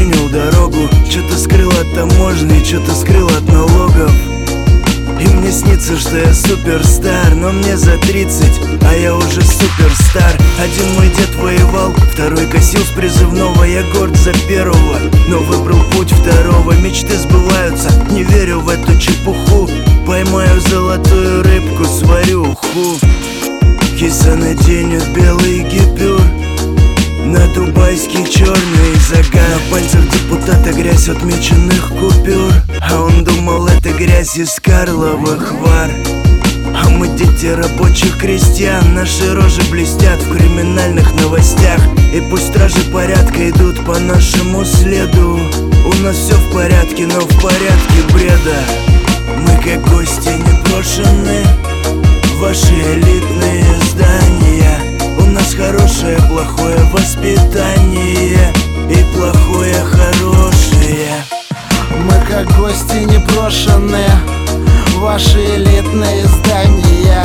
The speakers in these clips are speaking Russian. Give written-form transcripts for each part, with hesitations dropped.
понял дорогу. Что-то скрыл от таможни, что-то скрыл от налогов. И мне снится, что я суперстар, но мне за 30, а я уже суперстар. Один мой дед воевал, второй косил с призывного. Я горд за первого, но выбрал путь второго. Мечты сбываются, не верю в эту чепуху. Поймаю золотую рыбку, сварю уху. Киса наденет белый гипюр, на дубайский черный загар. На пальцах депутата грязь отмеченных купюр, а он думал, это грязь из Карловых Вар. А мы дети рабочих крестьян, наши рожи блестят в криминальных новостях. И пусть стражи порядка идут по нашему следу. У нас все в порядке, но в порядке бреда. Мы как гости непрошенные, ваши элитные здания. У нас хорошее, плохое воспитание и плохое, хорошее. Мы как гости непрошенные, ваши элитные здания.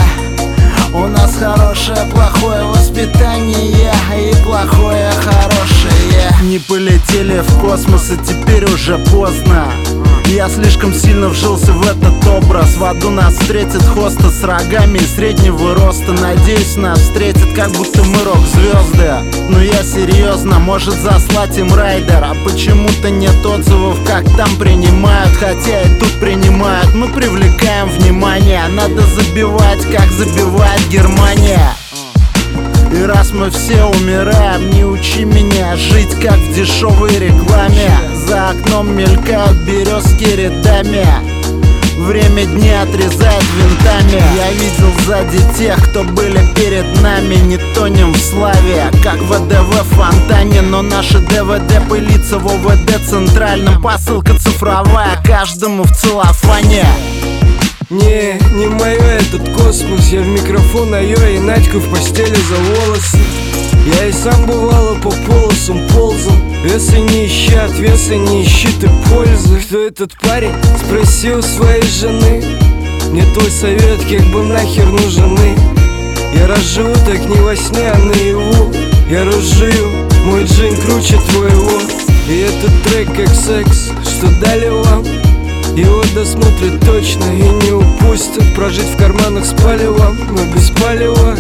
У нас хорошее, плохое воспитание и плохое, хорошее. Не полетели в космос, и теперь уже поздно. Я слишком сильно вжился в этот образ. В аду нас встретит хоста с рогами и среднего роста. Надеюсь, нас встретят, как будто мы рок-звезды. Но я серьезно, может заслать им райдер. А почему-то нет отзывов, как там принимают. Хотя и тут принимают, мы привлекаем внимание. Надо забивать, как забивает Германия. И раз мы все умираем, не учи меня жить, как в дешевой рекламе. За окном мелькают березки рядами, время дни отрезает винтами. Я видел сзади тех, кто были перед нами. Не тонем в славе, как ВДВ в фонтане. Но наши ДВД пылится в ОВД центральном. Посылка цифровая, каждому в целлофане. Не мое этот космос. Я в микрофон, а я и Надьку в постели за волосы. Я и сам бывало по полосам ползал. Если не ищи отвеса, не ищи ты пользы. Кто этот парень? Спроси у своей жены. Мне твой совет, как бы нахер нужны. Я разживу так не во сне, а наяву. Я разжую, мой джин круче твоего. И этот трек как секс, что дали вам. Его досмотрят точно и не упустят. Прожить в карманах с палевом, но без палева.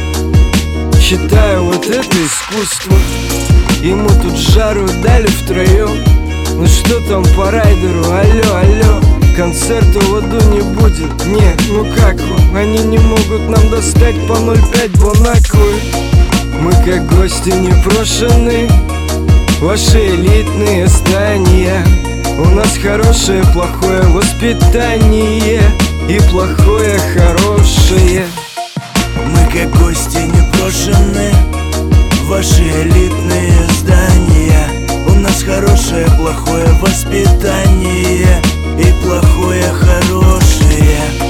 Считаю, вот это искусство. Ему тут жару дали втроем. Ну что там по райдеру, алло. Концерта в аду не будет, не, ну как вам? Они не могут нам достать по 0,5 Бонаквы. Мы как гости непрошенные, ваши элитные здания. У нас хорошее, плохое воспитание и плохое, хорошее. Мы как гости непрошенные, ваши элитные здания. У нас хорошее, плохое воспитание и плохое, хорошее.